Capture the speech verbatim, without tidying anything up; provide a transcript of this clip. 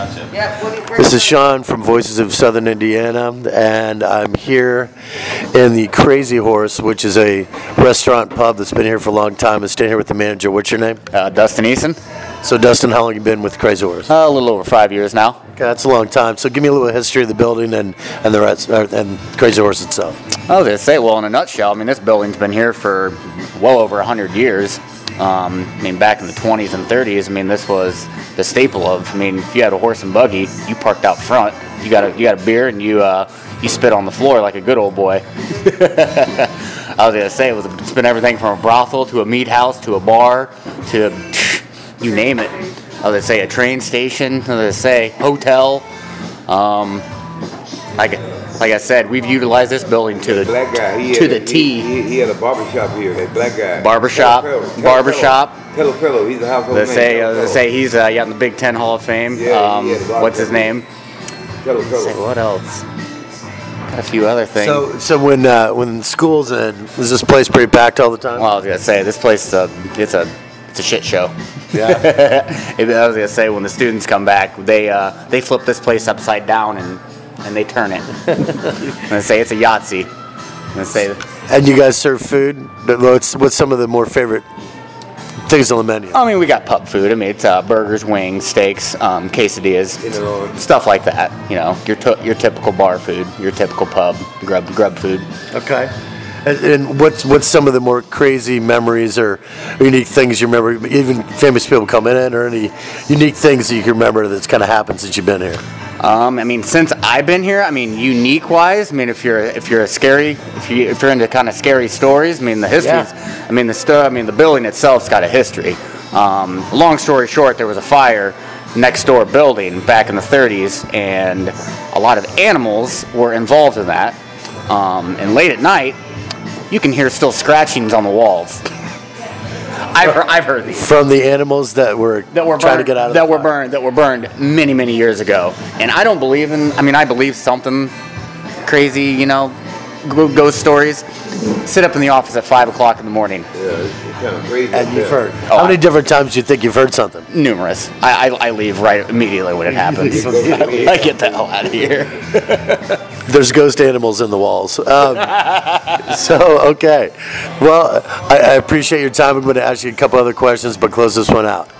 Gotcha. This is Sean from Voices of Southern Indiana, and I'm here in the Crazy Horse, which is a restaurant pub that's been here for a long time. I'm staying here with the manager. What's your name? Uh, Dustin Eason. So, Dustin, how long have you been with Crazy Horse? Uh, a little over five years now. Okay, that's a long time. So, give me a little history of the building and and the rest, uh, and Crazy Horse itself. I was going to say, well, in a nutshell, I mean, this building's been here for well over one hundred years. Um, I mean, back in the twenties and thirties, I mean, this was the staple of, I mean, if you had a horse and buggy, you parked out front, you got a, you got a beer, and you uh, you spit on the floor like a good old boy. I was going to say, it was, it's been everything from a brothel to a meat house to a bar to, you name it. I was going to say a train station, I was going to say hotel. Um, like, like I said, we've utilized this building to the, black guy. He to had, the T. He, he, he had a barbershop here, that black guy. Barbershop, barbershop. Telefillo, he's a household They name. say, uh, they say he's uh, yeah, in the Big Ten Hall of Fame. Yeah, um, yeah, the what's his name? Telefillo. Say what else? Got a few other things. So, so when uh, when school's in, is this place pretty packed all the time? Well, I was gonna say this place, uh, it's a it's a shit show. Yeah. I was gonna say when the students come back, they uh, they flip this place upside down and and they turn it. I'm gonna say it's a Yahtzee. I'm gonna say. And you guys serve food? What's what's some of the more favorite things on the menu? I mean, we got pub food. I mean, it's uh, burgers, wings, steaks, um, quesadillas, stuff like that. You know, your t- your typical bar food, your typical pub grub grub food. Okay. And, and what's what's some of the more crazy memories or unique things you remember? Even famous people coming in, or any unique things that you can remember that's kind of happened since you've been here? Um, I mean, since I've been here, I mean, unique wise, I mean, if you're if you're a scary, if you if you're into kind of scary stories, I mean, the history's, yeah. I mean, the stu- I mean, the building itself's got a history. Um, long story short, there was a fire next door building back in the thirties, and a lot of animals were involved in that. Um, and late at night, you can hear still scratchings on the walls. I've heard, I've heard these from the animals that were that were trying burned, to get out of that the were fire. burned that were burned many many years ago. And I don't believe in. I mean, I believe something crazy, you know, ghost stories. Sit up in the office at five o'clock in the morning. Yeah, it's kind of crazy. And you've heard. Oh, How many different times do you think you've heard something? Numerous. I, I, I leave right immediately when it happens. I get the hell out of here. There's ghost animals in the walls. Um, so, okay. Well, I, I appreciate your time. I'm going to ask you a couple other questions, but close this one out.